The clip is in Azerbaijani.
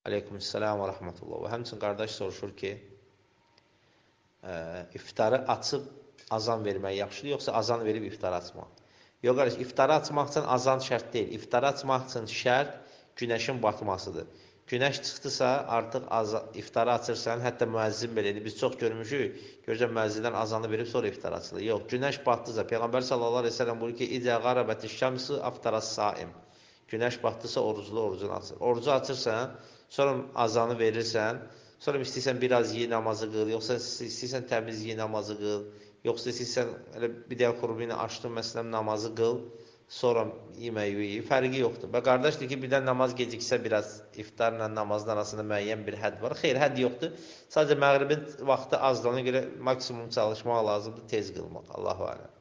Aleykümselam və rəhmətullah. Və həmçinin qardaş soruşur ki, iftarı açıb azan vermək yaxşıdır, yoxsa azan verib iftarı açmaq? Yox, qardaş, iftarı açmaq üçün azan şərt deyil. İftarı açmaq üçün şərt günəşin batmasıdır. Günəş çıxdısa, artıq iftarı açırsan, hətta müəzzin belə edir. Biz çox görmüşük, görəcək müəzzinlər azanı verib, sonra iftar açılır. Yox, günəş batdısa, Peyğəmbər sallallahu aleyhi ve sellem buyurur ki, İzə qarabəti şəmsi aftaras saim. Günəş batdısa, oruclu orucunu açır. Orucu açırsan, sonra azanı verirsən, sonra istəyirsən biraz yeyə namazı qıl, yoxsa istəyirsən təmiz yeyə namazı qıl, yoxsa istəyirsən bir dəqiqə qurubu ilə açdın, məsələn, namazı qıl, sonra yeməyi, fərqi yoxdur. Və qardaş deyir ki, birdən namaz geciksə biraz iftarla namazın arasında müəyyən bir hədd var. Xeyr, hədd yoxdur. Sadəcə məğribin vaxtı azlığına görə maksimum çalışmaq lazımdır, tez qılmaq. Allahu aləm.